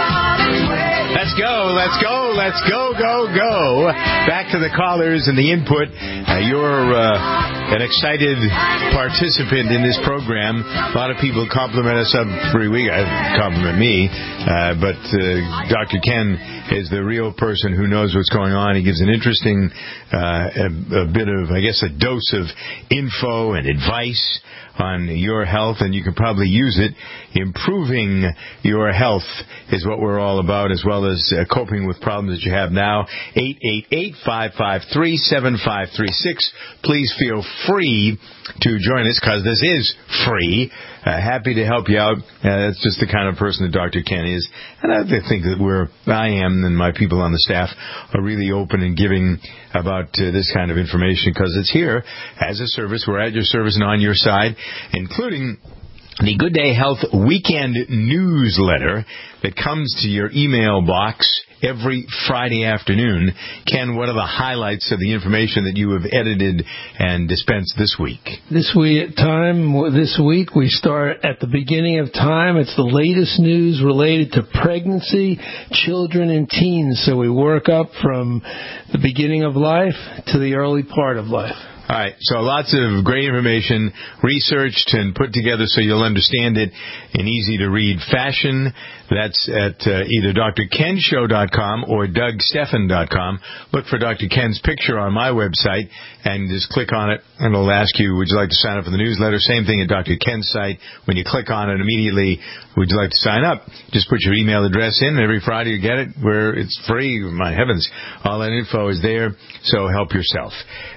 Let's go. Back to the callers and the input. You're an excited participant in this program. A lot of people compliment us every week. Compliment me. But Dr. Ken is the real person who knows what's going on. He gives an interesting, a bit of, I guess, a dose of info and advice on your health, and you can probably use it. Improving your health is what we're all about, as well as coping with problems that you have now. 888-553-7536. Please feel free to join us, because this is free. Happy to help you out. That's just the kind of person that Dr. Ken is. And I think that I am and my people on the staff are really open and giving about this kind of information, because it's here as a service. We're at your service and on your side, including the Good Day Health Weekend newsletter that comes to your email box every Friday afternoon. Ken, what are the highlights of the information that you have edited and dispensed this week? This week we start at the beginning of time. It's the latest news related to pregnancy, children, and teens. So we work up from the beginning of life to the early part of life. All right, so lots of great information researched and put together so you'll understand it in easy-to-read fashion. That's at either drkenshow.com or dougsteffen.com. Look for Dr. Ken's picture on my website and just click on it, and it'll ask you, would you like to sign up for the newsletter? Same thing at Dr. Ken's site. When you click on it immediately, would you like to sign up? Just put your email address in, and every Friday you get it where it's free. My heavens, all that info is there, so help yourself.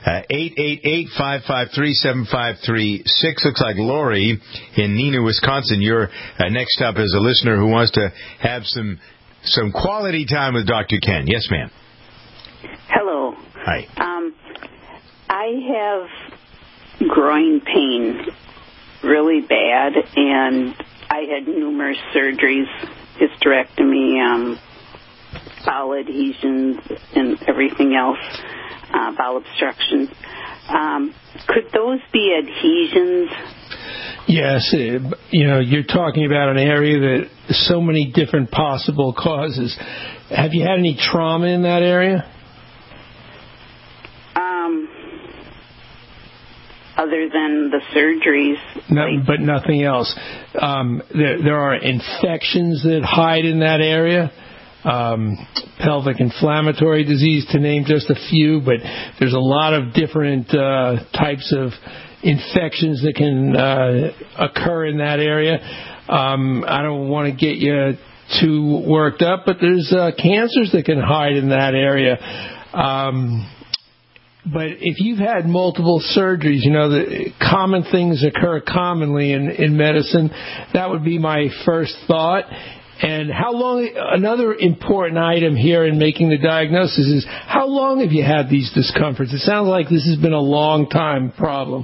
888-553-7536. Looks like Lori in Neenah, Wisconsin. You're next up as a listener who wants to have some quality time with Dr. Ken. Yes, ma'am. Hello. Hi. I have groin pain really bad, and I had numerous surgeries, hysterectomy, bowel adhesions, and everything else, bowel obstruction. Could those be adhesions? Yes, you're talking about an area that so many different possible causes. Have you had any trauma in that area? Other than the surgeries. But nothing else. There are infections that hide in that area. Pelvic inflammatory disease, to name just a few, but there's a lot of different types of infections that can occur in that area. I don't want to get you too worked up, but there's cancers that can hide in that area. But if you've had multiple surgeries, the common things occur commonly in medicine. That would be my first thought. And how long? Another important item here in making the diagnosis is how long have you had these discomforts? It sounds like this has been a long time problem.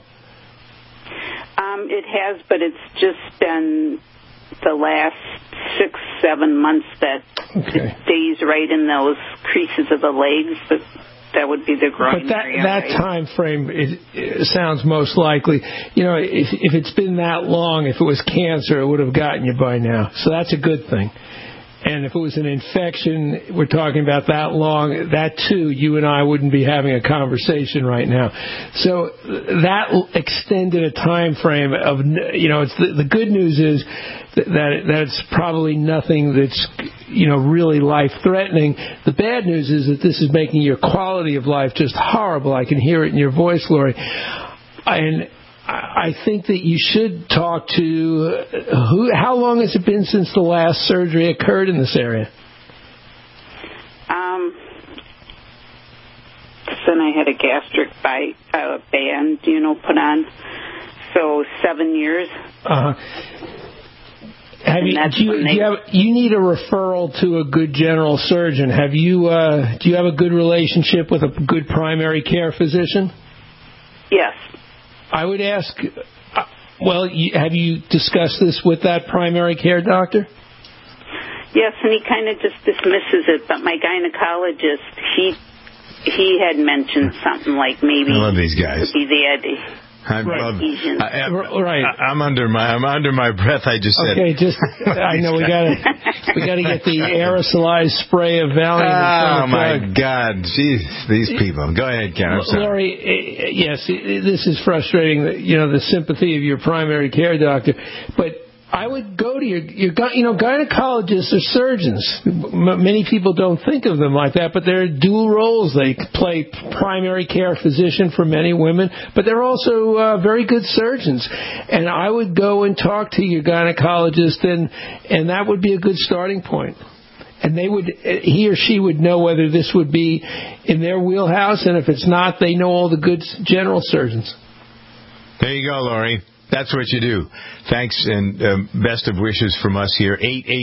It has, but it's just been the last 6-7 months that it stays right in those creases of the legs. That would be the groin area. But that time frame, it sounds most likely. If it's been that long, if it was cancer, it would have gotten you by now. So that's a good thing. And if it was an infection, we're talking about that long, that too, you and I wouldn't be having a conversation right now. So that extended a time frame of, it's the good news is that it's probably nothing that's, really life-threatening. The bad news is that this is making your quality of life just horrible. I can hear it in your voice, Lori. And I think that you should talk to how long has it been since the last surgery occurred in this area? Then I had a gastric band, put on. So 7 years. You need a referral to a good general surgeon. Do you have a good relationship with a good primary care physician? Yes. I would ask, have you discussed this with that primary care doctor? Yes, and he kind of just dismisses it, but my gynecologist, he had mentioned something like maybe I love these guys. It would be adhesions. I'm under my breath. I just said. Okay, I know we gotta get the aerosolized spray of Valium. Oh my God, jeez, these people. Go ahead, Ken. I'm sorry. Laurie, yes, this is frustrating. The sympathy of your primary care doctor, but I would go to your gynecologists are surgeons. Many people don't think of them like that, but they're dual roles. They play primary care physician for many women, but they're also very good surgeons. And I would go and talk to your gynecologist, and that would be a good starting point. And he or she would know whether this would be in their wheelhouse, and if it's not, they know all the good general surgeons. There you go, Laurie. That's what you do. Thanks and best of wishes from us here.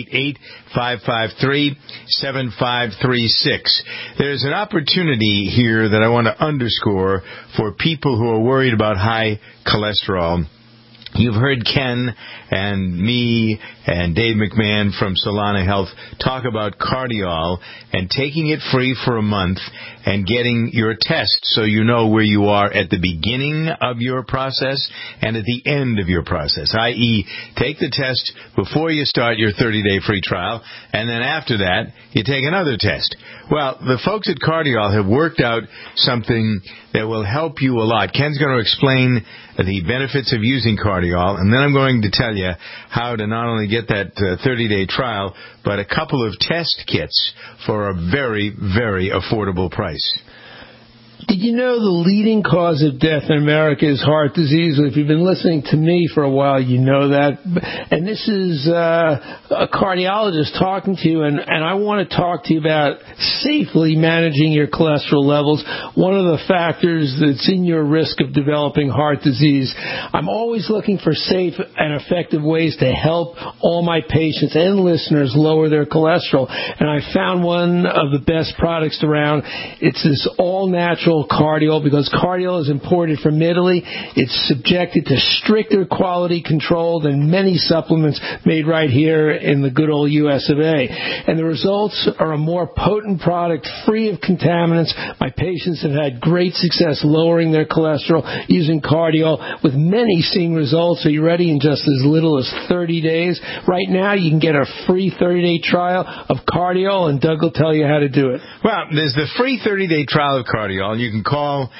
888-553-7536. There's an opportunity here that I want to underscore for people who are worried about high cholesterol. You've heard Ken and me and Dave McMahon from Solana Health talk about Cardiol and taking it free for a month and getting your test so you know where you are at the beginning of your process and at the end of your process, i.e., take the test before you start your 30-day free trial, and then after that, you take another test. Well, the folks at Cardiol have worked out something that will help you a lot. Ken's going to explain the benefits of using Cardiol, and then I'm going to tell you how to not only get that 30-day trial, but a couple of test kits for a very, very affordable price. Did you know the leading cause of death in America is heart disease? If you've been listening to me for a while, you know that. And this is a cardiologist talking to you, and I want to talk to you about safely managing your cholesterol levels, one of the factors that's in your risk of developing heart disease. I'm always looking for safe and effective ways to help all my patients and listeners lower their cholesterol. And I found one of the best products around. It's this all-natural Cardiol, because Cardiol is imported from Italy. It's subjected to stricter quality control than many supplements made right here in the good old US of A. And the results are a more potent product free of contaminants. My patients have had great success lowering their cholesterol using Cardiol, with many seeing results. Are you ready? In just as little as 30 days. Right now, you can get a free 30-day trial of Cardiol, and Doug will tell you how to do it. Well, there's the free 30-day trial of Cardiol. You can call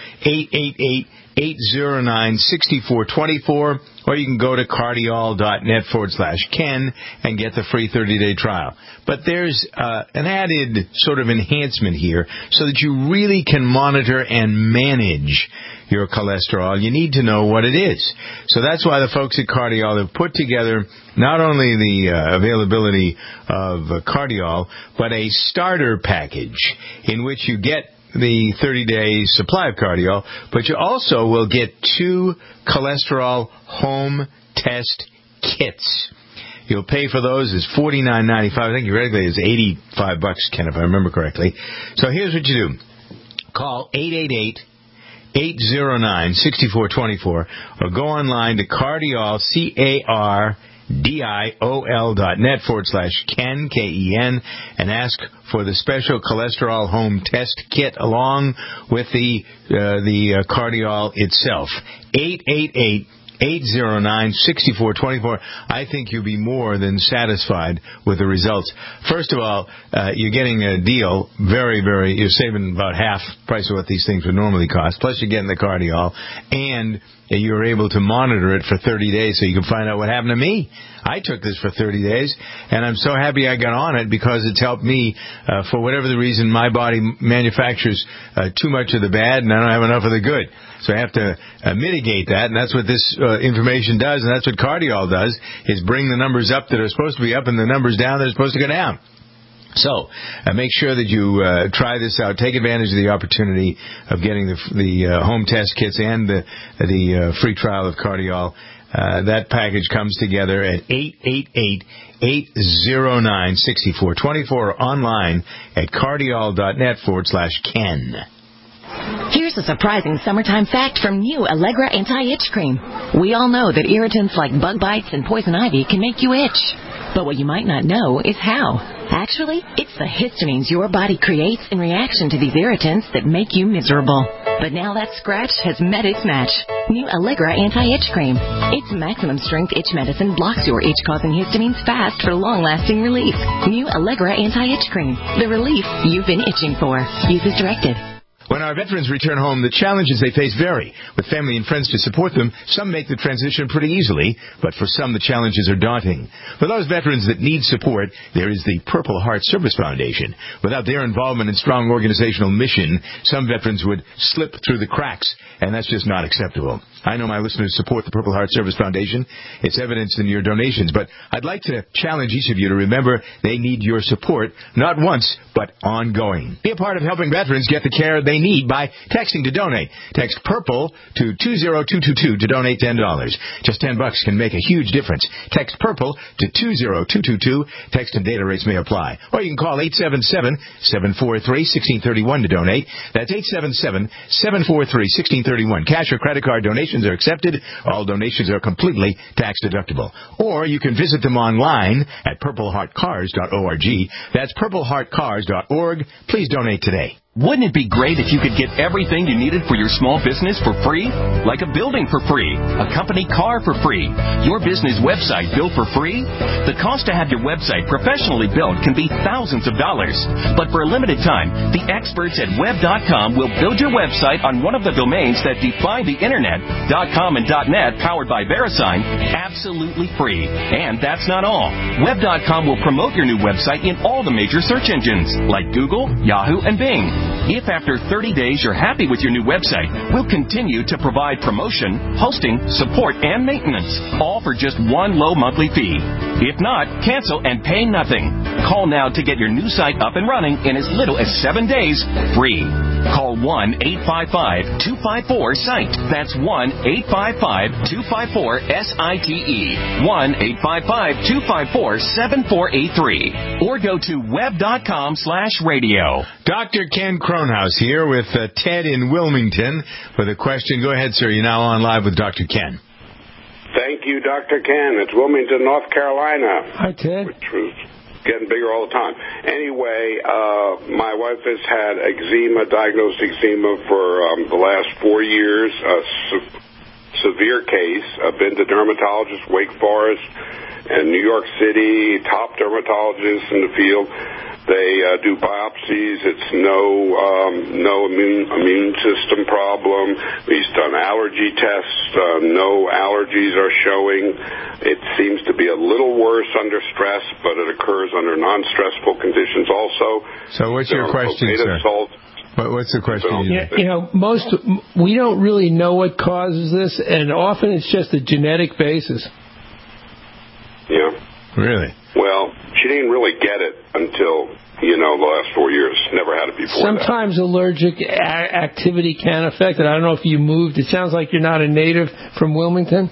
888-809-6424, or you can go to cardiol.net/Ken and get the free 30-day trial. But there's an added sort of enhancement here so that you really can monitor and manage your cholesterol. You need to know what it is. So that's why the folks at Cardiol have put together not only the availability of Cardiol, but a starter package in which you get the 30-day supply of Cardiol, but you also will get 2 cholesterol home test kits. You'll pay for those as $49.95. I think regularly is $85, Ken, if I remember correctly. So here's what you do. Call 888-809-6424 or go online to Cardiol, cardiol.net/Ken, Ken, and ask for the special cholesterol home test kit along with the Cardiol itself. 888-809-6424. I think you'll be more than satisfied with the results. First of all, you're getting a deal, you're saving about half the price of what these things would normally cost, plus you're getting the Cardiol, and you're able to monitor it for 30 days so you can find out what happened to me. I took this for 30 days, and I'm so happy I got on it because it's helped me. For whatever the reason, my body manufactures too much of the bad, and I don't have enough of the good. So I have to mitigate that, and that's what this information does, and that's what Cardiol does, is bring the numbers up that are supposed to be up and the numbers down that are supposed to go down. So make sure that you try this out. Take advantage of the opportunity of getting the home test kits and the free trial of Cardiol. That package comes together at 888-809-6424 or online at cardiol.net/Ken. Here's a surprising summertime fact from new Allegra Anti-Itch Cream. We all know that irritants like bug bites and poison ivy can make you itch. But what you might not know is how. Actually, it's the histamines your body creates in reaction to these irritants that make you miserable. But now that scratch has met its match. New Allegra Anti-Itch Cream. Its maximum strength itch medicine blocks your itch-causing histamines fast for long-lasting relief. New Allegra Anti-Itch Cream. The relief you've been itching for. Use as directed. When our veterans return home, the challenges they face vary. With family and friends to support them, some make the transition pretty easily, but for some the challenges are daunting. For those veterans that need support, there is the Purple Heart Service Foundation. Without their involvement and strong organizational mission, some veterans would slip through the cracks, and that's just not acceptable. I know my listeners support the Purple Heart Service Foundation. It's evidenced in your donations, but I'd like to challenge each of you to remember they need your support, not once, but ongoing. Be a part of helping veterans get the care they need by texting to donate. Text PURPLE to 20222 to donate $10. Just $10 can make a huge difference. Text PURPLE to 20222. Text and data rates may apply. Or you can call 877-743-1631 to donate. That's 877-743-1631. Cash or credit card donations are accepted. All donations are completely tax deductible. Or you can visit them online at purpleheartcars.org. That's purpleheartcars.org. Please donate today. Wouldn't it be great if you could get everything you needed for your small business for free? Like a building for free, a company car for free, your business website built for free? The cost to have your website professionally built can be thousands of dollars. But for a limited time, the experts at Web.com will build your website on one of the domains that define the Internet, .com and .net, powered by VeriSign, absolutely free. And that's not all. Web.com will promote your new website in all the major search engines, like Google, Yahoo, and Bing. If after 30 days you're happy with your new website, we'll continue to provide promotion, hosting, support, and maintenance, all for just one low monthly fee. If not, cancel and pay nothing. Call now to get your new site up and running in as little as 7 days, free. Call 1-855-254-SITE. That's 1-855-254-SITE. 1-855-254-7483. Or go to web.com/radio. Dr. Ken Kronhaus here with Ted in Wilmington with a question. Go ahead, sir. You're now on live with Dr. Ken. Thank you, Dr. Ken. It's Wilmington, North Carolina. Hi, Ted. Which is getting bigger all the time. Anyway, my wife has had eczema, diagnosed eczema for the last 4 years, a severe case. I've been to dermatologists, Wake Forest, and New York City, top dermatologists in the field. They do biopsies. It's no immune system problem. We've done allergy tests. No allergies are showing. It seems to be a little worse under stress, but it occurs under non-stressful conditions also. So what's your question, sir? What's the question? We don't really know what causes this, and often it's just a genetic basis. Yeah. Really? Well, she didn't really get it until, the last 4 years. Never had it before. Sometimes allergic activity can affect it. I don't know if you moved. It sounds like you're not a native from Wilmington.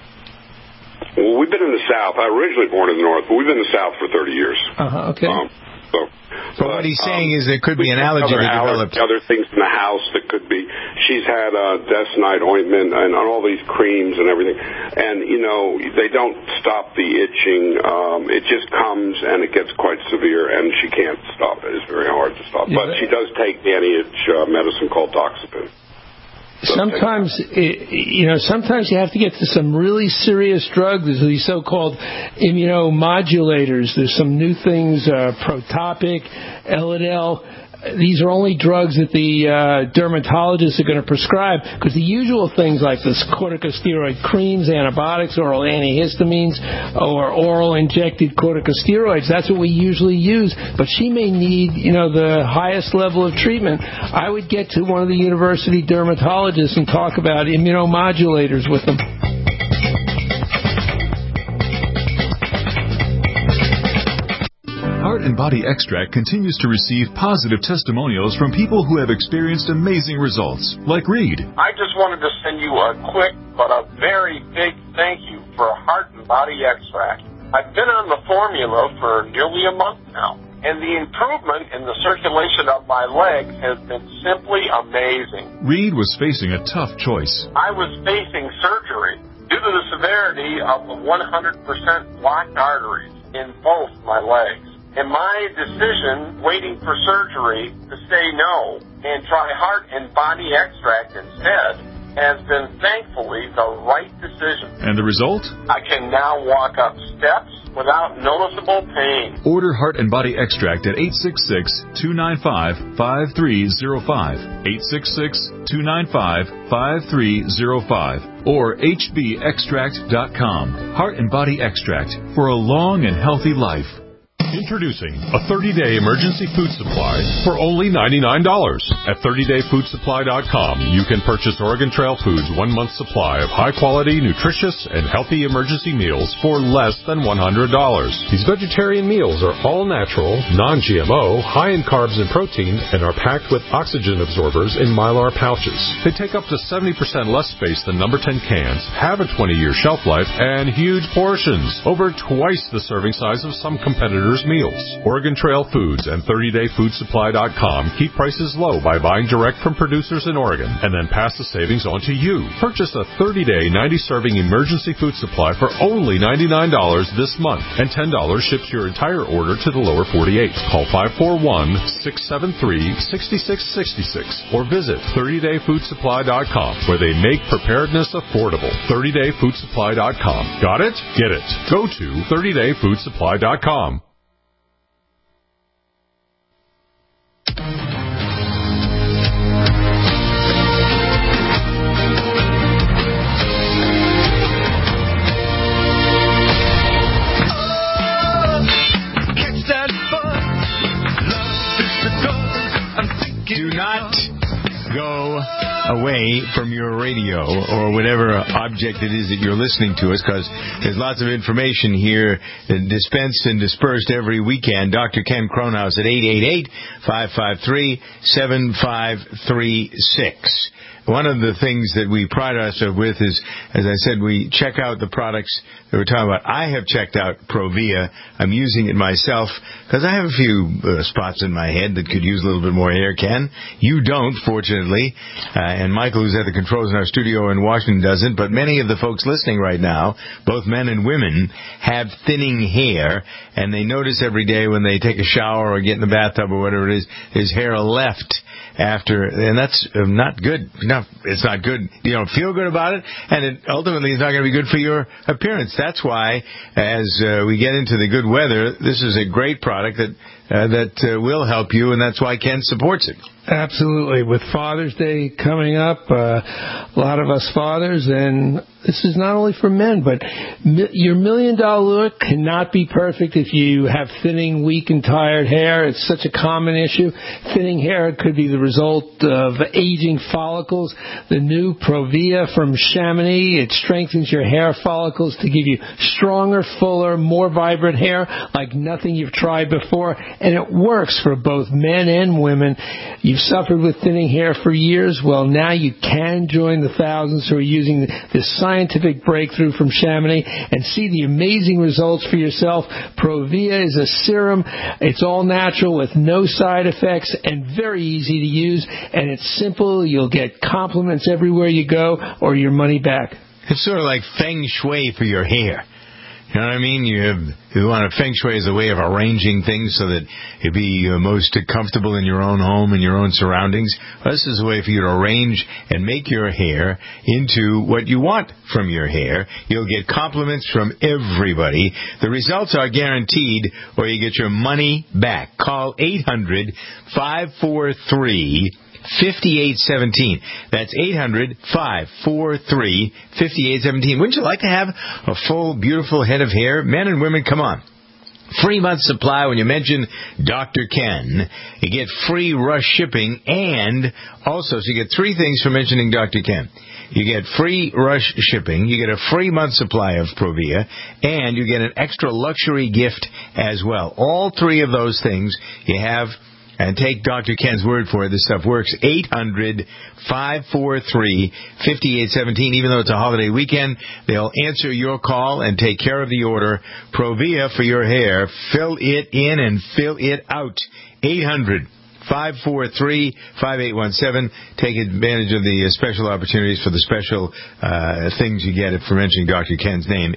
Well, we've been in the South. I was originally born in the North, but we've been in the South for 30 years. Okay. But what he's saying is there could be an allergy that developed. Other things in the house that could be. She's had Desnite ointment and all these creams and everything. And, they don't stop the itching. It just comes and it gets quite severe, and she can't stop it. It's very hard to stop. Yeah, but she does take the anti-itch medicine called Doxepin. Sometimes, sometimes you have to get to some really serious drugs. There's these so-called immunomodulators. There's some new things, Protopic, Elidel. These are only drugs that the dermatologists are going to prescribe, because the usual things like this corticosteroid creams, antibiotics, oral antihistamines, or oral injected corticosteroids, that's what we usually use. But she may need, the highest level of treatment. I would get to one of the university dermatologists and talk about immunomodulators with them. Heart and Body Extract continues to receive positive testimonials from people who have experienced amazing results, like Reed. I just wanted to send you a quick but a very big thank you for Heart and Body Extract. I've been on the formula for nearly a month now, and the improvement in the circulation of my legs has been simply amazing. Reed was facing a tough choice. I was facing surgery due to the severity of the 100% blocked arteries in both my legs. And my decision, waiting for surgery, to say no and try heart and body extract instead, has been thankfully the right decision. And the result? I can now walk up steps without noticeable pain. Order Heart and Body Extract at 866-295-5305, 866-295-5305, or hbextract.com. Heart and Body Extract for a long and healthy life. Introducing a 30-day emergency food supply for only $99. At 30dayfoodsupply.com, you can purchase Oregon Trail Foods' 1 month supply of high-quality, nutritious, and healthy emergency meals for less than $100. These vegetarian meals are all natural, non-GMO, high in carbs and protein, and are packed with oxygen absorbers in Mylar pouches. They take up to 70% less space than number 10 cans, have a 20-year shelf life, and huge portions, over twice the serving size of some competitors' meals. Oregon Trail Foods and 30dayfoodsupply.com keep prices low by buying direct from producers in Oregon and then pass the savings on to you. Purchase a 30-day 90-serving emergency food supply for only $99 this month, and $10 ships your entire order to the lower 48. Call 541-673-6666 or visit 30dayfoodsupply.com, where they make preparedness affordable. 30dayfoodsupply.com. Got it? Get it. Go to 30dayfoodsupply.com. Do not go away from your radio or whatever object it is that you're listening to us, because there's lots of information here dispensed and dispersed every weekend. Dr. Ken Kronhaus at 888-553-7536. One of the things that we pride ourselves with is, as I said, we check out the products that we're talking about. I have checked out Provia. I'm using it myself because I have a few spots in my head that could use a little bit more hair, Ken. You don't, fortunately. And Michael, who's at the controls in our studio in Washington, doesn't. But many of the folks listening right now, both men and women, have thinning hair. And they notice every day when they take a shower or get in the bathtub or whatever it is, his hair left after, and that's not good. No, it's not good. You don't feel good about it, and it ultimately is not going to be good for your appearance. That's why, as we get into the good weather, this is a great product that will help you, and that's why Ken supports it. Absolutely. With Father's Day coming up, a lot of us fathers, and this is not only for men, but your $1 million look cannot be perfect if you have thinning, weak, and tired hair. It's such a common issue. Thinning hair could be the result of aging follicles. The new Provia from Chamonix, it strengthens your hair follicles to give you stronger, fuller, more vibrant hair like nothing you've tried before, and it works for both men and women. You've suffered with thinning hair for years. Well, now you can join the thousands who are using this scientific breakthrough from Chamonix and see the amazing results for yourself. Provia is a serum. It's all natural with no side effects and very easy to use, and it's simple. You'll get compliments everywhere you go or your money back. It's sort of like feng shui for your hair. You know what I mean? You want a feng shui as a way of arranging things so that it'd be most comfortable in your own home and your own surroundings. Well, this is a way for you to arrange and make your hair into what you want from your hair. You'll get compliments from everybody. The results are guaranteed, or you get your money back. Call 800-543-5817. That's 800-543-5817. Wouldn't you like to have a full, beautiful head of hair? Men and women, come on. Free month supply when you mention Dr. Ken. You get free rush shipping, and also, so you get three things for mentioning Dr. Ken. You get free rush shipping, you get a free month supply of Provia, and you get an extra luxury gift as well. All three of those things you have. And take Dr. Ken's word for it. This stuff works. 800-543-5817. Even though it's a holiday weekend, they'll answer your call and take care of the order. Provia for your hair. Fill it in and fill it out. 800-543-5817. Take advantage of the special opportunities for the special things you get for mentioning Dr. Ken's name.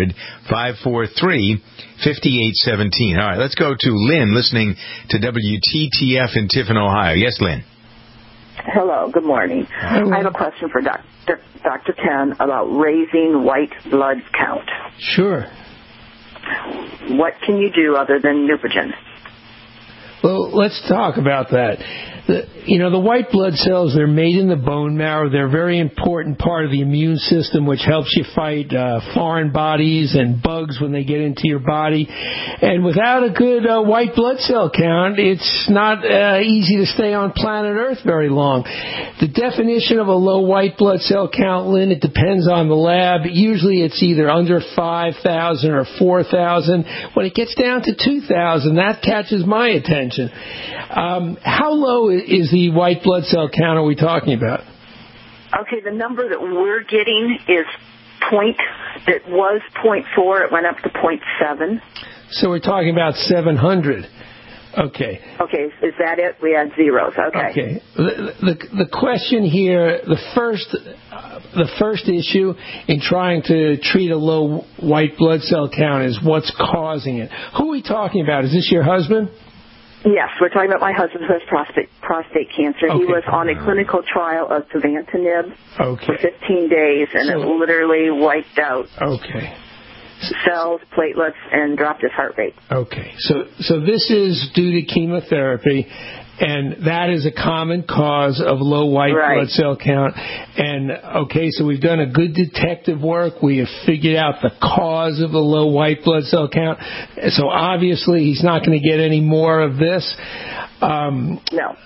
800-543-5817. All right, let's go to Lynn, listening to WTTF in Tiffin, Ohio. Yes, Lynn. Hello, good morning. Hello. I have a question for Dr. Ken about raising white blood count. Sure. What can you do other than Neupogen? Well, let's talk about that. The white blood cells, they're made in the bone marrow. They're a very important part of the immune system, which helps you fight foreign bodies and bugs when they get into your body. And without a good white blood cell count, it's not easy to stay on planet Earth very long. The definition of a low white blood cell count, Lynn, it depends on the lab. Usually it's either under 5,000 or 4,000. When it gets down to 2,000, that catches my attention. How low is the white blood cell count are we talking about? Okay, the number that we're getting is it was 0.4, it went up to 0.7. So we're talking about 700. Okay. Okay, is that it? We had zeros. Okay. The question here, the first issue in trying to treat a low white blood cell count is what's causing it. Who are we talking about? Is this your husband? Yes, we're talking about my husband who has prostate cancer. Okay. He was on a clinical trial of Savantinib for 15 days, and it literally wiped out cells, platelets, and dropped his heart rate. Okay, so this is due to chemotherapy, and that is a common cause of low white blood cell count. And, so we've done a good detective work. We have figured out the cause of the low white blood cell count. So obviously he's not going to get any more of this. No.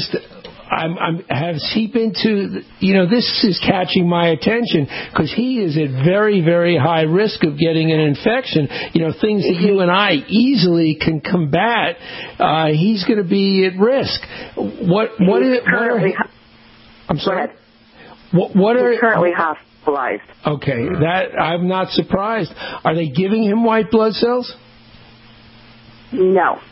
Has he been to, this is catching my attention because he is at very, very high risk of getting an infection. Things that you and I easily can combat, he's going to be at risk. I'm sorry? He's currently hospitalized. Okay, that I'm not surprised. Are they giving him white blood cells? No.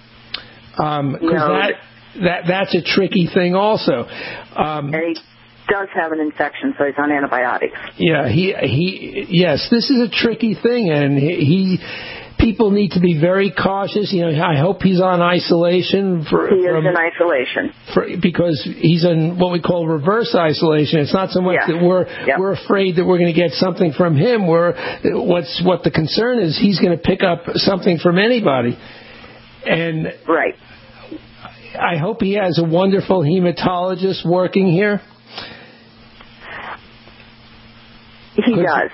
That's a tricky thing also. And he does have an infection, so he's on antibiotics. Yeah, yes, this is a tricky thing, and people need to be very cautious. I hope he's on isolation. He is in isolation. Because he's in what we call reverse isolation. It's not so much that we're afraid that we're going to get something from him. What the concern is, he's going to pick up something from anybody. And right. I hope he has a wonderful hematologist working here. He does.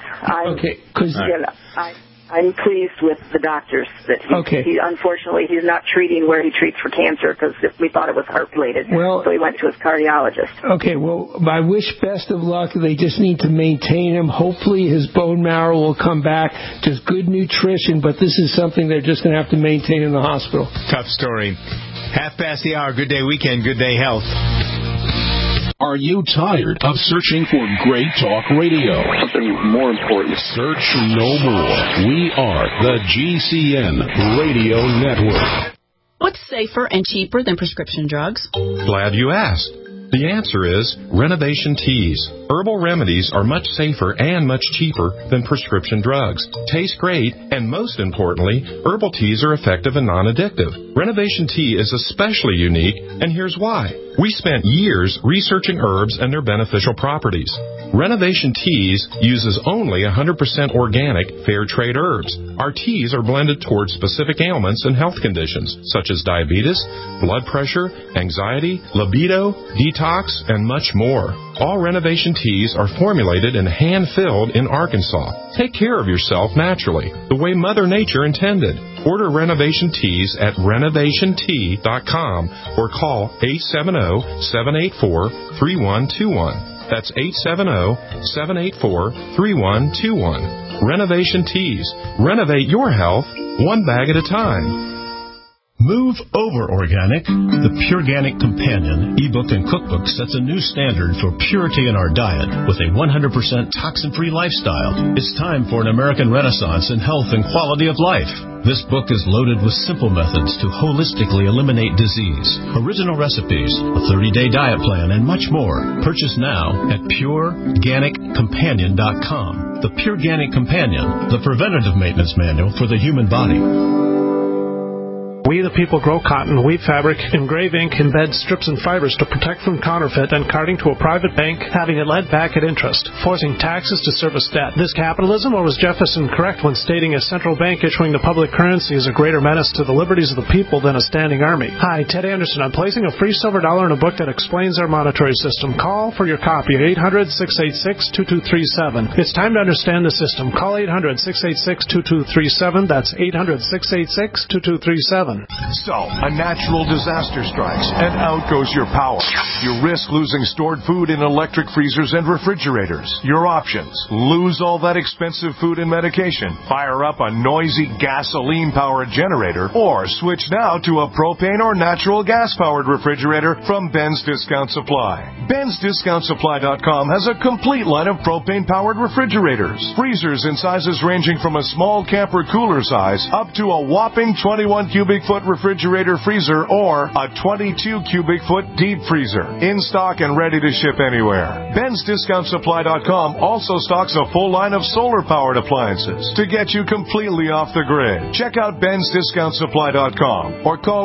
I'm pleased with the doctors that he unfortunately he's not treating where he treats for cancer because we thought it was heart related. So he went to his cardiologist. Okay, well, I wish best of luck. They just need to maintain him. Hopefully his bone marrow will come back. Just good nutrition, but this is something they're just going to have to maintain in the hospital. Tough story. 5:30. Good day weekend. Good day health. Are you tired of searching for great talk radio? Something more important. Search no more. We are the GCN Radio Network. What's safer and cheaper than prescription drugs? Glad you asked. The answer is Renovation Teas. Herbal remedies are much safer and much cheaper than prescription drugs. Taste great, and most importantly, herbal teas are effective and non-addictive. Renovation Tea is especially unique, and here's why. We spent years researching herbs and their beneficial properties. Renovation Teas uses only 100% organic, fair trade herbs. Our teas are blended towards specific ailments and health conditions, such as diabetes, blood pressure, anxiety, libido, detox, and much more. All Renovation Teas are formulated and hand-filled in Arkansas. Take care of yourself naturally, the way Mother Nature intended. Order Renovation Teas at renovationtea.com or call 870-784-3121. That's 870-784-3121. Renovation Teas. Renovate your health one bag at a time. Move over organic. The Pureganic Companion ebook and cookbook sets a new standard for purity in our diet with a 100% toxin-free lifestyle. It's time for an American renaissance in health and quality of life. This book is loaded with simple methods to holistically eliminate disease, original recipes, a 30-day diet plan, and much more. Purchase now at PureGanicCompanion.com. The Pureganic Companion, the preventative maintenance manual for the human body. We the people grow cotton, weave fabric, engrave ink, embed strips and fibers to protect from counterfeit and carting to a private bank, having it lent back at interest, forcing taxes to service debt. This capitalism, or was Jefferson correct when stating a central bank issuing the public currency is a greater menace to the liberties of the people than a standing army? Hi, Ted Anderson. I'm placing a free silver dollar in a book that explains our monetary system. Call for your copy at 800-686-2237. It's time to understand the system. Call 800-686-2237. That's 800-686-2237. So, a natural disaster strikes, and out goes your power. You risk losing stored food in electric freezers and refrigerators. Your options: lose all that expensive food and medication, fire up a noisy gasoline-powered generator, or switch now to a propane or natural gas-powered refrigerator from Ben's Discount Supply. Ben'sDiscountSupply.com has a complete line of propane-powered refrigerators. Freezers in sizes ranging from a small camper cooler size up to a whopping 21 cubic foot refrigerator freezer or a 22 cubic foot deep freezer. In stock and ready to ship anywhere. Ben'sDiscountSupply.com also stocks a full line of solar-powered appliances to get you completely off the grid. Check out Ben'sDiscountSupply.com or call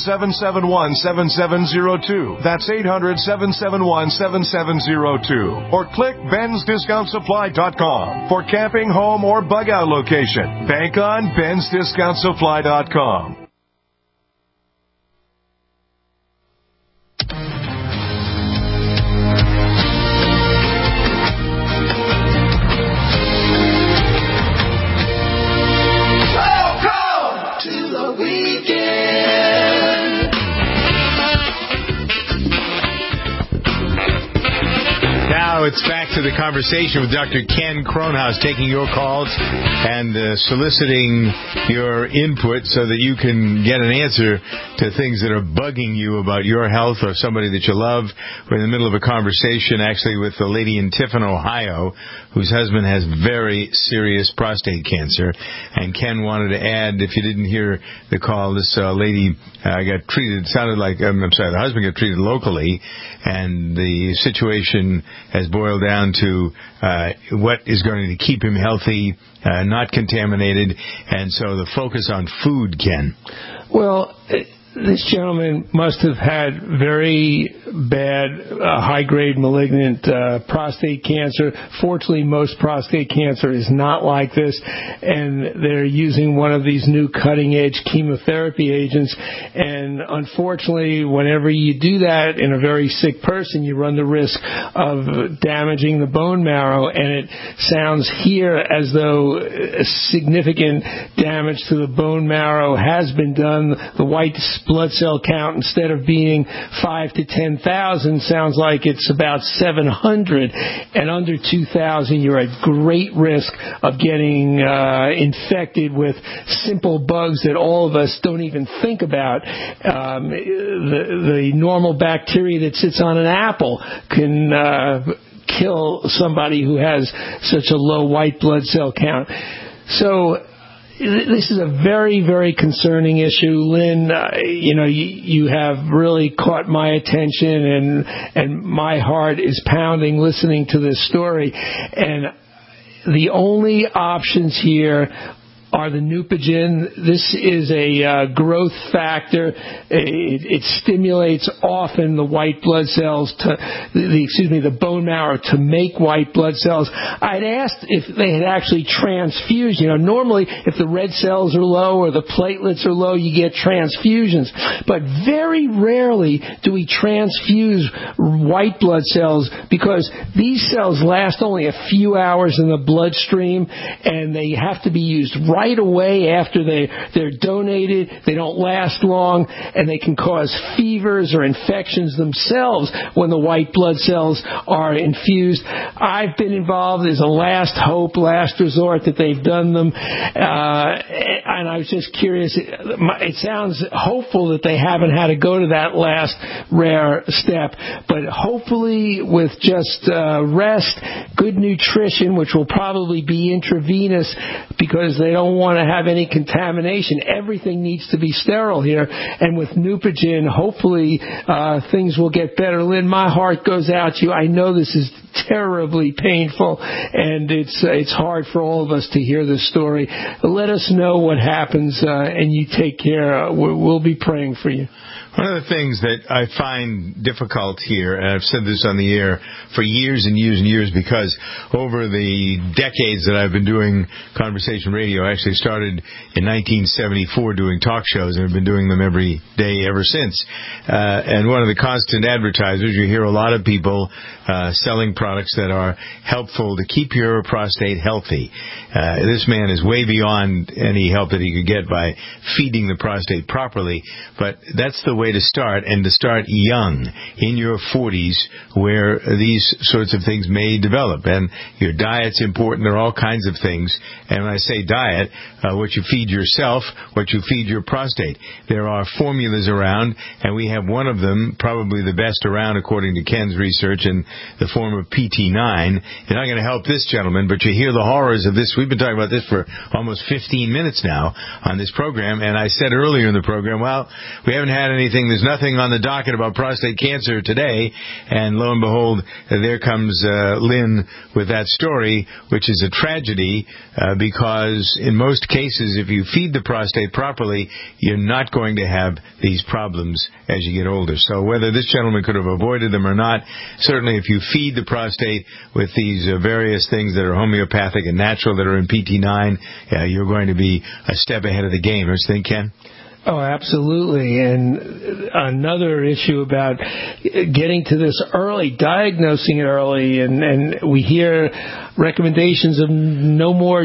800-771-7702. That's 800-771-7702. Or click Ben'sDiscountSupply.com for camping, home, or bug-out location. Bank on Ben'sDiscountSupply.com. Now it's back to the conversation with Dr. Ken Kronhaus, taking your calls and soliciting your input so that you can get an answer to things that are bugging you about your health or somebody that you love. We're in the middle of a conversation actually with a lady in Tiffin, Ohio, whose husband has very serious prostate cancer. And Ken wanted to add, if you didn't hear the call, this lady got treated, it sounded like, the husband got treated locally, and the situation has boiled down to what is going to keep him healthy, not contaminated, and so the focus on food, Ken. Well, this gentleman must have had very bad, high-grade malignant prostate cancer. Fortunately, most prostate cancer is not like this, and they're using one of these new cutting-edge chemotherapy agents. And unfortunately, whenever you do that in a very sick person, you run the risk of damaging the bone marrow. And it sounds here as though significant damage to the bone marrow has been done. The white blood cell count, instead of being 5 to 10,000, sounds like it's about 700, and under 2,000 you're at great risk of getting infected with simple bugs that all of us don't even think about. The normal bacteria that sits on an apple can kill somebody who has such a low white blood cell count. So this is a very, very concerning issue. Lynn, you have really caught my attention, and my heart is pounding listening to this story. And the only options here are the Neupogen. This is a growth factor. It stimulates often the white blood cells the bone marrow to make white blood cells. I'd asked if they had actually transfused. Normally if the red cells are low or the platelets are low, you get transfusions. But very rarely do we transfuse white blood cells, because these cells last only a few hours in the bloodstream, and they have to be used right right away after they're donated. They don't last long, and they can cause fevers or infections themselves when the white blood cells are infused. I've been involved as a last hope, last resort that they've done them, and I was just curious. It sounds hopeful that they haven't had to go to that last rare step, but hopefully with just rest, good nutrition, which will probably be intravenous because they don't want to have any contamination. Everything needs to be sterile here, and with Neupogen, hopefully things will get better. Lynn, my heart goes out to you. I know this is terribly painful, and it's hard for all of us to hear this story. Let us know what happens, and you take care. We'll be praying for you. One of the things that I find difficult here, and I've said this on the air for years and years and years, because over the decades that I've been doing conversation radio, I actually started in 1974 doing talk shows, and I've been doing them every day ever since. And one of the constant advertisers, you hear a lot of people selling products that are helpful to keep your prostate healthy. This man is way beyond any help that he could get by feeding the prostate properly, but that's the way to start, and to start young, in your 40s, where these sorts of things may develop. And your diet's important. There are all kinds of things. And when I say diet, what you feed yourself, what you feed your prostate. There are formulas around, and we have one of them, probably the best around according to Ken's research, in the form of PT9. You're not going to help this gentleman, but you hear the horrors of this. We've been talking about this for almost 15 minutes now on this program, and I said earlier in the program, well, we haven't had anything. There's nothing on the docket about prostate cancer today, and lo and behold, there comes Lynn with that story, which is a tragedy, because in most cases, if you feed the prostate properly, you're not going to have these problems as you get older. So whether this gentleman could have avoided them or not, certainly if you feed the prostate with these various things that are homeopathic and natural that are in PT9, you're going to be a step ahead of the game. Don't you think, Ken? Oh, absolutely. And another issue about getting to this early, diagnosing it early, and we hear recommendations of no more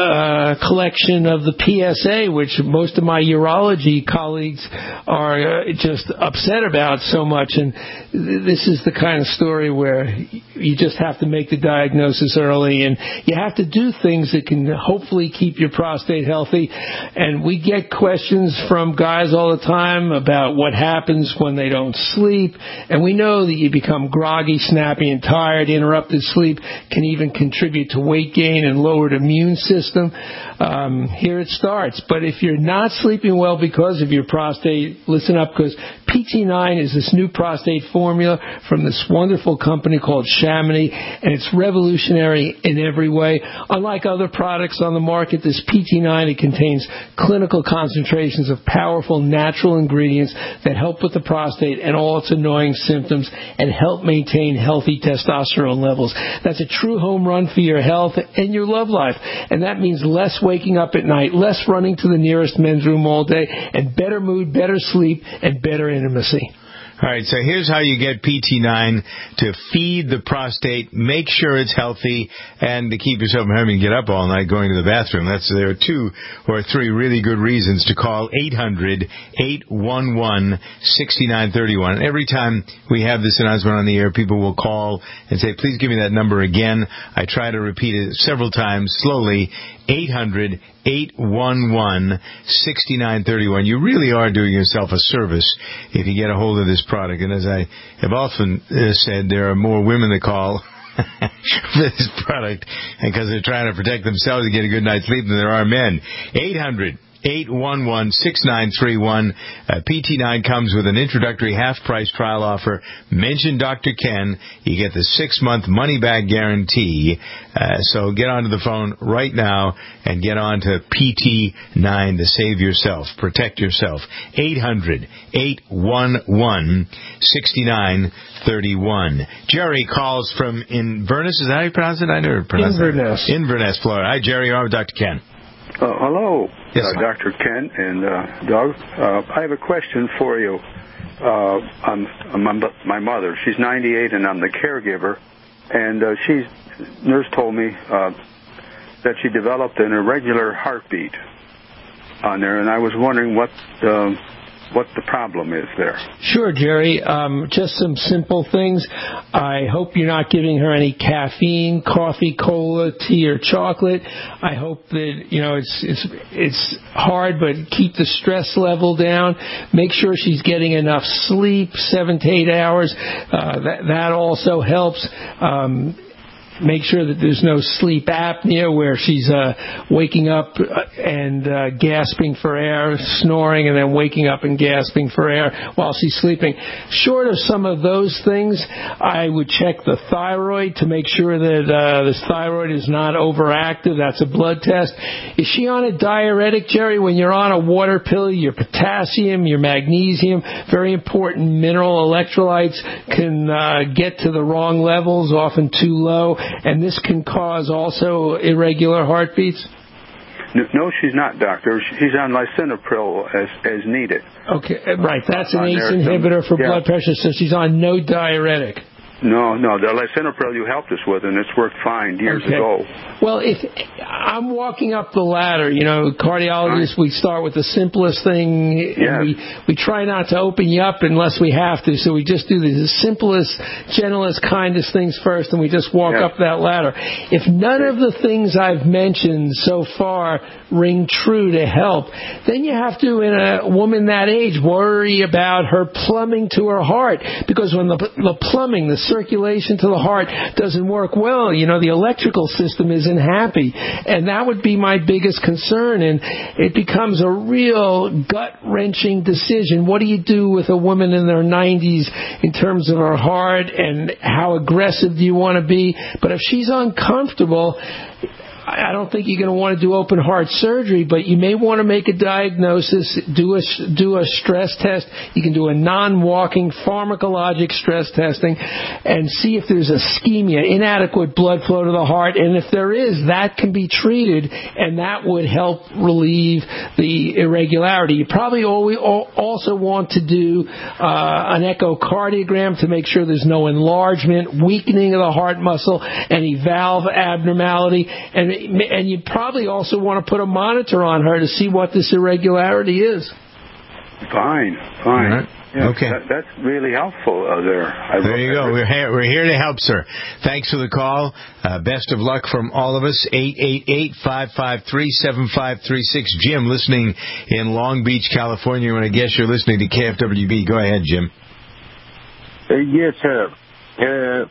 collection of the PSA, which most of my urology colleagues are just upset about so much. And this is the kind of story where you just have to make the diagnosis early, and you have to do things that can hopefully keep your prostate healthy. And we get questions from guys all the time about what happens when they don't sleep, and we know that you become groggy, snappy, and tired. Interrupted sleep can even contribute to weight gain and lowered immune system. Here it starts. But if you're not sleeping well because of your prostate, listen up, because PT9 is this new prostate formula from this wonderful company called Chamonix, and it's revolutionary in every way. Unlike other products on the market, this PT9, it contains clinical concentrations of powerful natural ingredients that help with the prostate and all its annoying symptoms and help maintain healthy testosterone levels. That's a true home run for your health and your love life, and that means less waking up at night, less running to the nearest men's room all day, and better mood, better sleep, and better intimacy. All right, so here's how you get PT9 to feed the prostate, make sure it's healthy, and to keep yourself from having to get up all night going to the bathroom. There are 2 or 3 really good reasons to call 800-811-6931. And every time we have this announcement on the air, people will call and say, please give me that number again. I try to repeat it several times slowly. 800-811-6931. You really are doing yourself a service if you get a hold of this product. And as I have often said, there are more women that call for this product because they're trying to protect themselves and get a good night's sleep than there are men. 800-811-6931. PT9 comes with an introductory half-price trial offer. Mention Dr. Ken. You get the 6-month money-back guarantee. So get onto the phone right now and get on to PT9 to save yourself. Protect yourself. 800-811-6931. Jerry calls from Inverness. Is that how you pronounce it? I never pronounced it. Inverness, Florida. Hi, Jerry. I'm Dr. Ken. Hello, yes, Dr. Ken and Doug. I have a question for you. My mother, she's 98, and I'm the caregiver. And nurse told me that she developed an irregular heartbeat on there, and I was wondering what the problem is there. Sure, Jerry. Just some simple things. I hope you're not giving her any caffeine, coffee, cola, tea, or chocolate. I hope that, it's hard, but keep the stress level down. Make sure she's getting enough sleep, 7 to 8 hours. That also helps. Make sure that there's no sleep apnea where she's waking up and gasping for air, snoring, and then waking up and gasping for air while she's sleeping. Short of some of those things, I would check the thyroid to make sure that this thyroid is not overactive. That's a blood test. Is she on a diuretic, Jerry? When you're on a water pill, your potassium, your magnesium, very important mineral electrolytes can get to the wrong levels, often too low. And this can cause also irregular heartbeats? No, she's not, doctor. She's on lisinopril as needed. Okay, right. That's an ACE inhibitor for blood pressure, so she's on no diuretic. No, the lisinopril you helped us with, and it's worked fine years ago. Well, if I'm walking up the ladder, cardiologists, we start with the simplest thing, and we try not to open you up unless we have to, so we just do the simplest, gentlest, kindest things first, and we just walk up that ladder. If none of the things I've mentioned so far ring true to help, then you have to, in a woman that age, worry about her plumbing to her heart, because when the plumbing, the circulation to the heart doesn't work well, the electrical system isn't happy, and that would be my biggest concern, and it becomes a real gut-wrenching decision. What do you do with a woman in their 90s in terms of her heart, and how aggressive do you want to be? But if she's uncomfortable, I don't think you're going to want to do open heart surgery, but you may want to make a diagnosis, do a stress test. You can do a non-walking pharmacologic stress testing and see if there's ischemia, inadequate blood flow to the heart. And if there is, that can be treated, and that would help relieve the irregularity. You probably also want to do an echocardiogram to make sure there's no enlargement, weakening of the heart muscle, any valve abnormality, and you probably also want to put a monitor on her to see what this irregularity is. Fine. Right. Yeah, okay. That's really helpful there. There you go. We're here to help, sir. Thanks for the call. Best of luck from all of us. 888-553-7536. Jim, listening in Long Beach, California, and I guess you're listening to KFWB. Go ahead, Jim. Yes, sir.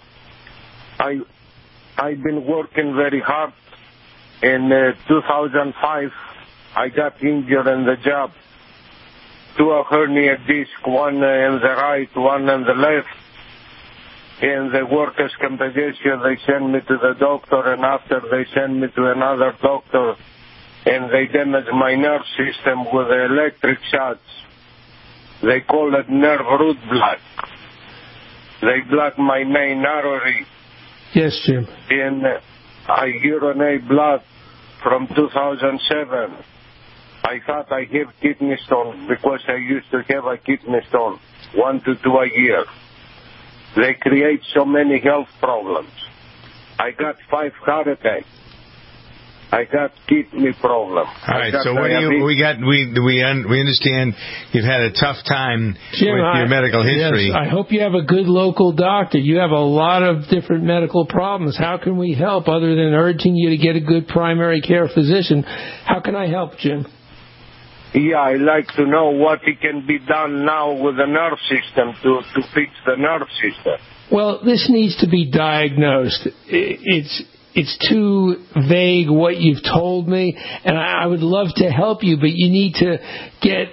I've been working very hard. In 2005, I got injured in the job. 2 hernia discs, one in the right, one in the left. In the workers' compensation, they send me to the doctor, and after they send me to another doctor, and they damage my nerve system with the electric shots. They call it nerve root block. They block my main artery. Yes, Jim. And I urinate blood from 2007. I thought I have kidney stone because I used to have a kidney stone, 1 to 2 a year. They create so many health problems. I got 5 heart attacks. I got kidney problem. All right, so what do you, we understand you've had a tough time, Jim, with your medical history. Yes, I hope you have a good local doctor. You have a lot of different medical problems. How can we help other than urging you to get a good primary care physician? How can I help, Jim? Yeah, I'd like to know what it can be done now with the nerve system to fix the nerve system. Well, this needs to be diagnosed. It's too vague what you've told me, and I would love to help you, but you need to get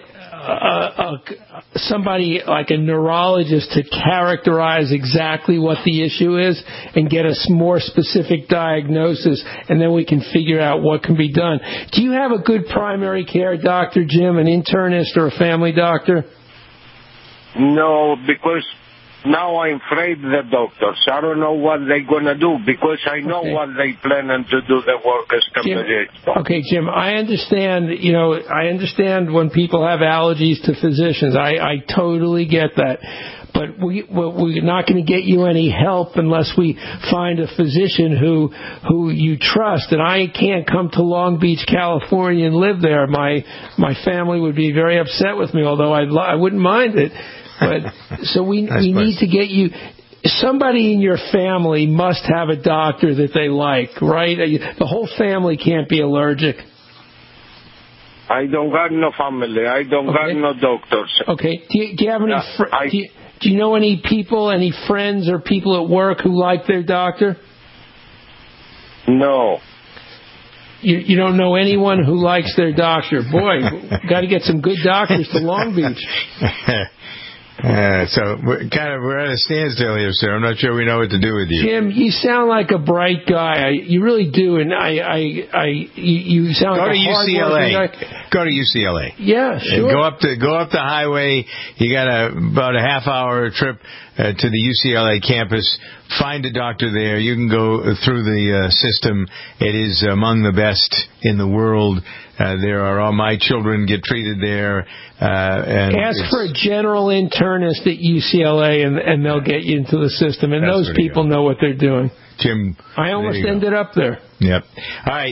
somebody like a neurologist to characterize exactly what the issue is and get us more specific diagnosis, and then we can figure out what can be done. Do you have a good primary care doctor, Jim, an internist or a family doctor? No, because now I'm afraid of the doctors. I don't know what they're going to do because I know what they planning to do, the workers' compensation. Okay, Jim, I understand, I understand when people have allergies to physicians. I totally get that. But we're not going to get you any help unless we find a physician who you trust. And I can't come to Long Beach, California, and live there. My family would be very upset with me, although I wouldn't mind it. But so we need to get you. Somebody in your family must have a doctor that they like, right? The whole family can't be allergic. I don't got no family. I don't got no doctors. Okay. Do you have any? Do you know any people, any friends or people at work who like their doctor? No. You don't know anyone who likes their doctor. Boy, got to get some good doctors to Long Beach. So we're at a standstill here, sir. I'm not sure we know what to do with you. Jim, you sound like a bright guy. You really do, and you sound like a hard-working guy. Go to UCLA. Yeah, sure. Go up the highway. You got about a half-hour trip to the UCLA campus. Find a doctor there. You can go through the system. It is among the best in the world. There are all my children get treated there. And ask for a general internist at UCLA, and they'll get you into the system. And those people know what they're doing. Jim, I almost ended up there. Yep. All right.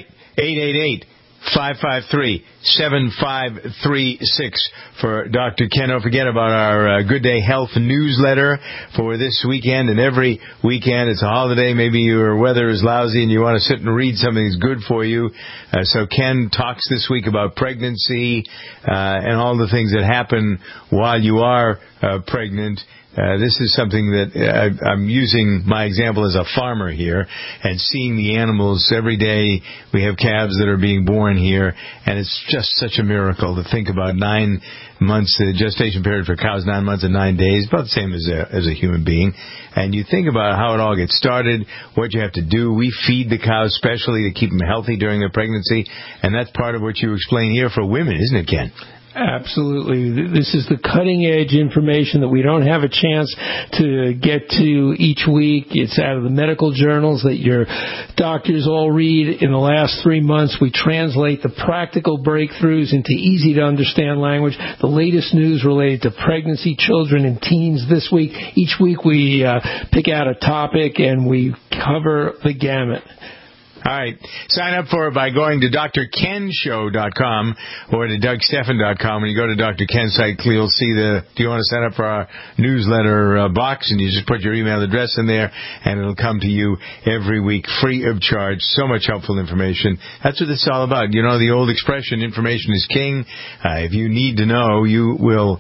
888-553-7536 for Dr. Ken. Don't forget about our Good Day Health newsletter for this weekend and every weekend. It's a holiday. Maybe your weather is lousy and you want to sit and read something that's good for you. So Ken talks this week about pregnancy and all the things that happen while you are pregnant. This is something that I'm using my example as a farmer here and seeing the animals every day. We have calves that are being born here, and it's just such a miracle to think about 9 months. The gestation period for cows, 9 months and 9 days, about the same as a human being. And you think about how it all gets started, what you have to do. We feed the cows specially to keep them healthy during their pregnancy, and that's part of what you explain here for women, isn't it, Ken? Absolutely. This is the cutting-edge information that we don't have a chance to get to each week. It's out of the medical journals that your doctors all read. In the last 3 months, we translate the practical breakthroughs into easy-to-understand language. The latest news related to pregnancy, children, and teens this week. Each week we pick out a topic, and we cover the gamut. All right. Sign up for it by going to drkenshow.com or to dougsteffen.com. When you go to Dr. Ken's site, you'll see do you want to sign up for our newsletter box? And you just put your email address in there, and it'll come to you every week free of charge. So much helpful information. That's what it's all about. You know, the old expression, information is king. If you need to know, you will.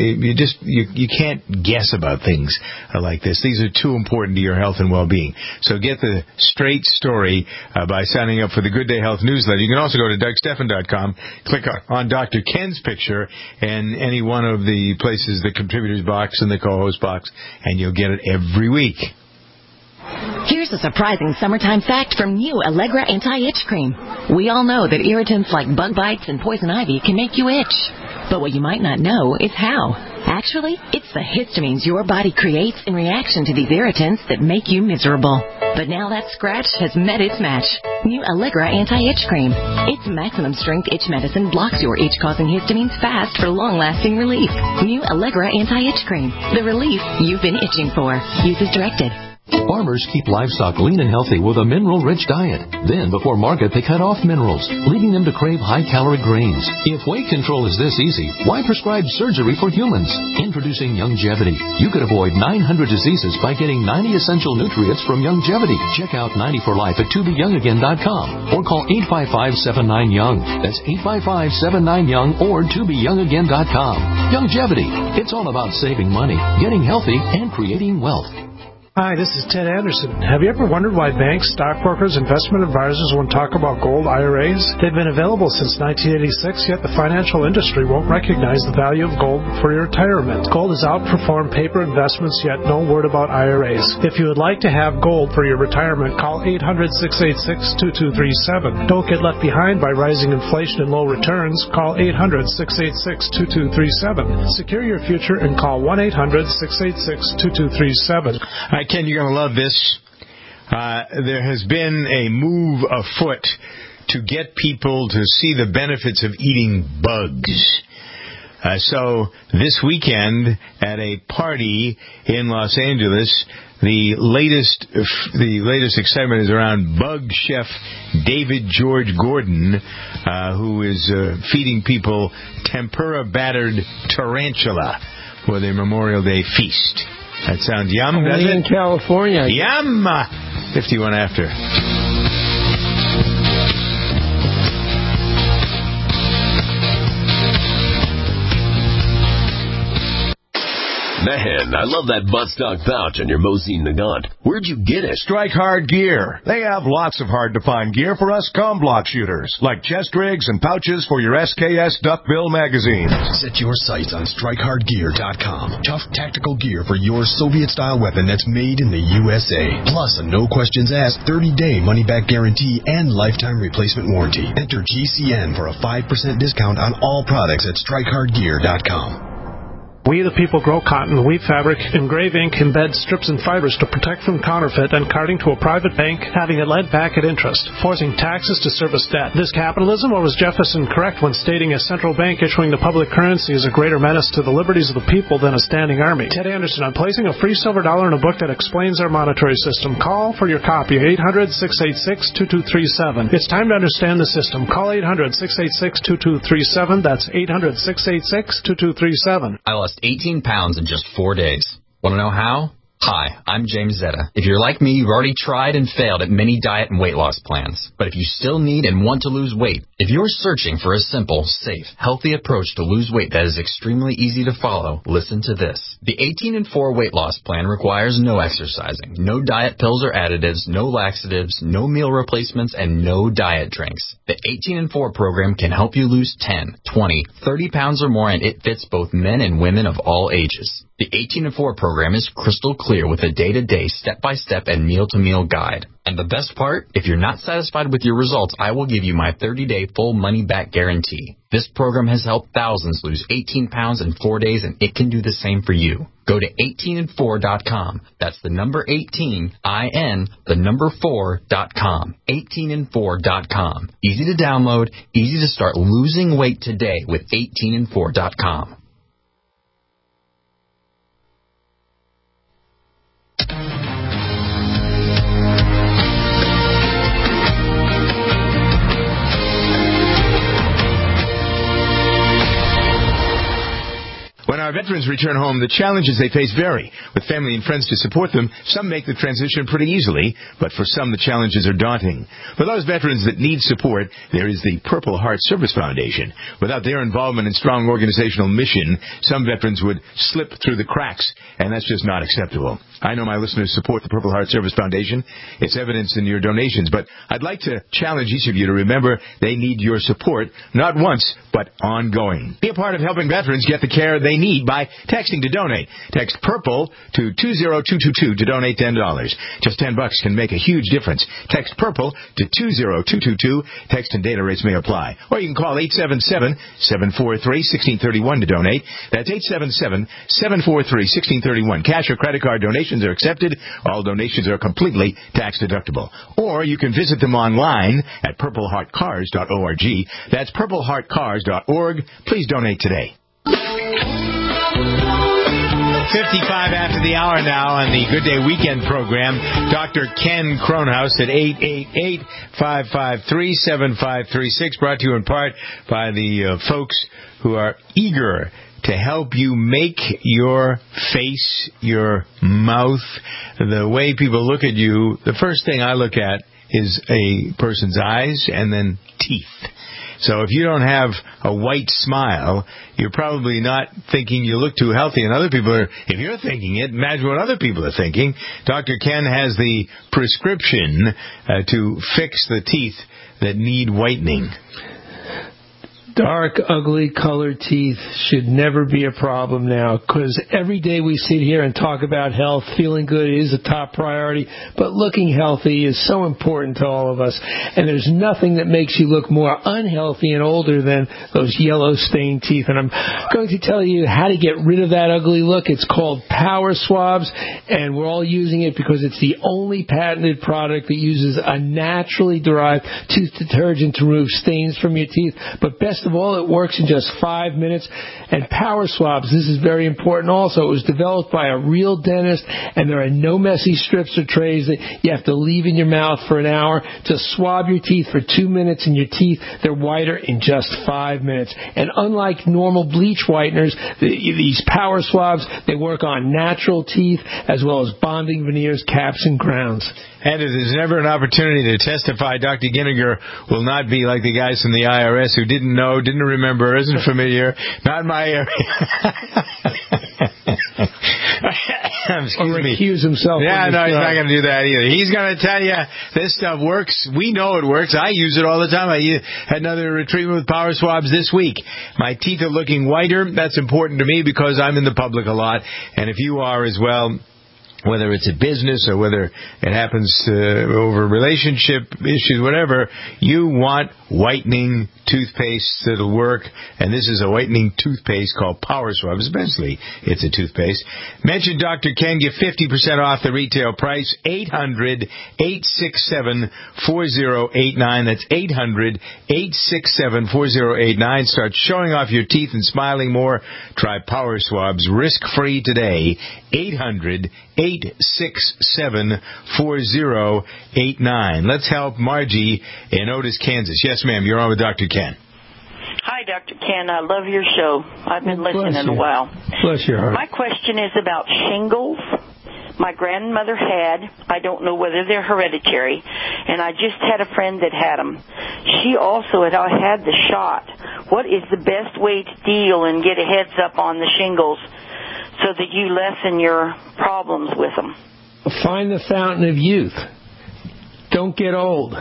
You can't guess about things like this. These are too important to your health and well-being. So get the straight story by signing up for the Good Day Health newsletter. You can also go to dougsteffen.com, click on Dr. Ken's picture and any one of the places, the contributors box and the co-host box, and you'll get it every week. Here's a surprising summertime fact from new Allegra Anti-Itch Cream. We all know that irritants like bug bites and poison ivy can make you itch. But what you might not know is how. Actually, it's the histamines your body creates in reaction to these irritants that make you miserable. But now that scratch has met its match. New Allegra Anti-Itch Cream. Its maximum strength itch medicine blocks your itch-causing histamines fast for long-lasting relief. New Allegra Anti-Itch Cream. The relief you've been itching for. Use as directed. Farmers keep livestock lean and healthy with a mineral-rich diet. Then, before market, they cut off minerals, leading them to crave high-calorie grains. If weight control is this easy, why prescribe surgery for humans? Introducing Youngevity. You could avoid 900 diseases by getting 90 essential nutrients from Youngevity. Check out 90 for Life at tobeyoungagain.com or call 855-79-YOUNG. That's 855-79-YOUNG or tobeyoungagain.com. Youngevity. It's all about saving money, getting healthy, and creating wealth. Hi, this is Ted Anderson. Have you ever wondered why banks, stockbrokers, investment advisors won't talk about gold IRAs? They've been available since 1986, yet the financial industry won't recognize the value of gold for your retirement. Gold has outperformed paper investments, yet no word about IRAs. If you would like to have gold for your retirement, call 800-686-2237. Don't get left behind by rising inflation and low returns. Call 800-686-2237. Secure your future and call 1-800-686-2237. Ken, you're going to love this. There has been a move afoot to get people to see the benefits of eating bugs. So this weekend at a party in Los Angeles, the latest excitement is around Bug Chef David George Gordon, who is feeding people tempura battered tarantula for their Memorial Day feast. That sounds yum, doesn't it? In California. Yum! 51 after. Man, I love that buttstock pouch on your Mosin Nagant. Where'd you get it? Strike Hard Gear. They have lots of hard-to-find gear for us comblock shooters, like chest rigs and pouches for your SKS Duckbill magazines. Set your sights on StrikeHardGear.com. Tough tactical gear for your Soviet-style weapon that's made in the USA. Plus a no-questions-asked 30-day money-back guarantee and lifetime replacement warranty. Enter GCN for a 5% discount on all products at StrikeHardGear.com. We the people grow cotton, weave fabric, engrave ink, embed strips and fibers to protect from counterfeit and carting to a private bank, having it led back at interest, forcing taxes to service debt. This capitalism, or was Jefferson correct when stating a central bank issuing the public currency is a greater menace to the liberties of the people than a standing army? Ted Anderson, I'm placing a free silver dollar in a book that explains our monetary system. Call for your copy, 800-686-2237. It's time to understand the system. Call 800-686-2237. That's 800-686-2237. I lost 18 pounds in just 4 days. Want to know how? Hi, I'm James Zetta. If you're like me, you've already tried and failed at many diet and weight loss plans. But if you still need and want to lose weight, if you're searching for a simple, safe, healthy approach to lose weight that is extremely easy to follow, listen to this. The 18 and 4 weight loss plan requires no exercising, no diet pills or additives, no laxatives, no meal replacements, and no diet drinks. The 18 and 4 program can help you lose 10, 20, 30 pounds or more, and it fits both men and women of all ages. The 18 and 4 program is crystal clear with a day-to-day, step-by-step, and meal-to-meal guide. And the best part, if you're not satisfied with your results, I will give you my 30-day full money-back guarantee. This program has helped thousands lose 18 pounds in 4 days, and it can do the same for you. Go to 18and4.com. That's the number 18, I-N, the number 4.com. 18and4.com. Easy to download, easy to start losing weight today with 18and4.com. When our veterans return home, the challenges they face vary. With family and friends to support them, some make the transition pretty easily, but for some, the challenges are daunting. For those veterans that need support, there is the Purple Heart Service Foundation. Without their involvement and strong organizational mission, some veterans would slip through the cracks, and that's just not acceptable. I know my listeners support the Purple Heart Service Foundation. It's evidenced in your donations, but I'd like to challenge each of you to remember they need your support, not once, but ongoing. Be a part of helping veterans get the care they need by texting to donate. Text PURPLE to 20222 to donate $10. Just $10 can make a huge difference. Text PURPLE to 20222. Text and data rates may apply. Or you can call 877-743-1631 to donate. That's 877-743-1631. Cash or credit card donations are accepted. All donations are completely tax deductible. Or you can visit them online at purpleheartcars.org. That's purpleheartcars.org. Please donate today. 55 after the hour now on the Good Day Weekend program. Dr. Ken Kronhaus at 888-553-7536, brought to you in part by the folks who are eager to help you make your face, your mouth, the way people look at you. The first thing I look at is a person's eyes and then teeth. So if you don't have a white smile, you're probably not thinking you look too healthy. And other people are, if you're thinking it, imagine what other people are thinking. Dr. Ken has the prescription to fix the teeth that need whitening. Dark, ugly, colored teeth should never be a problem now, because every day we sit here and talk about health. Feeling good is a top priority, but looking healthy is so important to all of us. And there's nothing that makes you look more unhealthy and older than those yellow stained teeth. And I'm going to tell you how to get rid of that ugly look. It's called Power Swabs, and we're all using it because it's the only patented product that uses a naturally derived tooth detergent to remove stains from your teeth. But best best of all, it works in just 5 minutes. And Power Swabs, this is very important also. It was developed by a real dentist, and there are no messy strips or trays that you have to leave in your mouth for an hour. Just swab your teeth for 2 minutes, and your teeth, they're whiter in just 5 minutes. And unlike normal bleach whiteners, these Power Swabs, they work on natural teeth as well as bonding veneers, caps, and crowns. And if there's never an opportunity to testify, Dr. Ginniger will not be like the guys from the IRS who didn't know, didn't remember, isn't familiar. Not my area. Or recuse himself. Yeah, no, he's not going to do that either. He's going to tell you this stuff works. We know it works. I use it all the time. I had another treatment with Power Swabs this week. My teeth are looking whiter. That's important to me because I'm in the public a lot. And if you are as well, whether it's a business or whether it happens over relationship issues, whatever, you want whitening toothpaste that'll work. And this is a whitening toothpaste called Power Swabs. Eventually, it's a toothpaste. Mention Dr. Ken, get 50% off the retail price. 800-867-4089. That's 800-867-4089. Start showing off your teeth and smiling more. Try Power Swabs risk-free today. 800-867-4089. Let's help Margie in Otis, Kansas. Yes, ma'am. You're on with Dr. Ken. Hi, Dr. Ken. I love your show. I've been listening a while. Bless your heart. My question is about shingles. My grandmother had. I don't know whether they're hereditary. And I just had a friend that had them. She also had the shot. What is the best way to deal and get a heads up on the shingles so that you lessen your problems with them? Find the fountain of youth. Don't get old.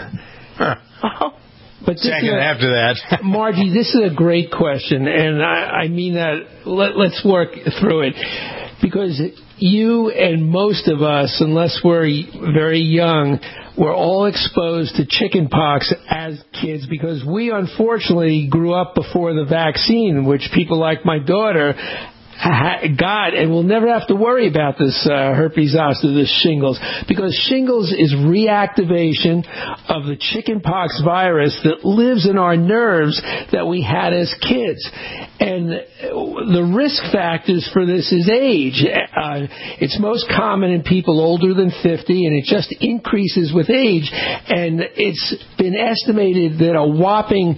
But second after that. Margie, this is a great question, and I mean that. Let's work through it. Because you and most of us, unless we're very young, we're all exposed to chicken pox as kids because we unfortunately grew up before the vaccine, which people like my daughter got, and we'll never have to worry about this herpes zoster, this shingles, because shingles is reactivation of the chickenpox virus that lives in our nerves that we had as kids. And the risk factors for this is age. It's most common in people older than 50, and it just increases with age. And it's been estimated that a whopping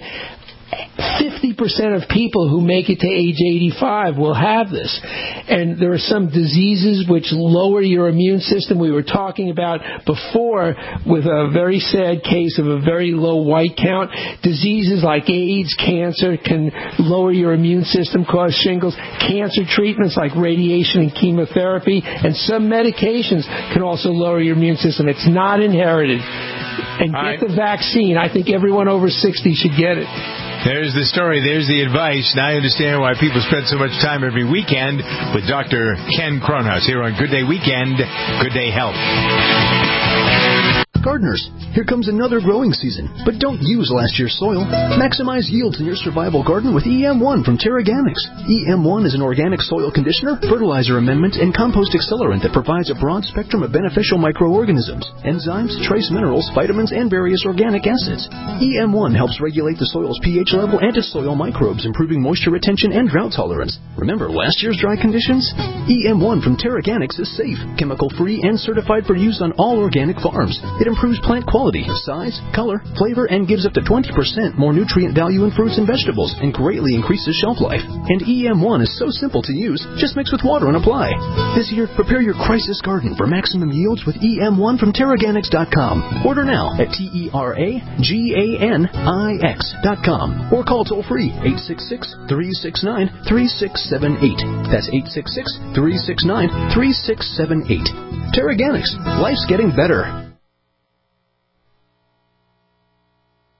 50% of people who make it to age 85 will have this. And there are some diseases which lower your immune system. We were talking about before with a very sad case of a very low white count. Diseases like AIDS, cancer can lower your immune system, cause shingles. Cancer treatments like radiation and chemotherapy and some medications can also lower your immune system. It's not inherited. And get the vaccine. I think everyone over 60 should get it. There's the story. There's the advice. Now I understand why people spend so much time every weekend with Dr. Ken Kronhaus here on Good Day Weekend, Good Day Health. Gardeners, here comes another growing season, but don't use last year's soil. Maximize yields in your survival garden with EM1 from Terraganics. EM1 is an organic soil conditioner, fertilizer amendment, and compost accelerant that provides a broad spectrum of beneficial microorganisms, enzymes, trace minerals, vitamins, and various organic acids. EM1 helps regulate the soil's pH level and its soil microbes, improving moisture retention and drought tolerance. Remember last year's dry conditions? EM1 from Terraganics is safe, chemical-free, and certified for use on all organic farms. It improves plant quality, size, color, flavor, and gives up to 20% more nutrient value in fruits and vegetables and greatly increases shelf life. And EM1 is so simple to use, just mix with water and apply. This year, prepare your crisis garden for maximum yields with EM1 from Terraganics.com. Order now at TerraGanix.com or call toll-free 866-369-3678. That's 866-369-3678. Terraganics. Life's getting better.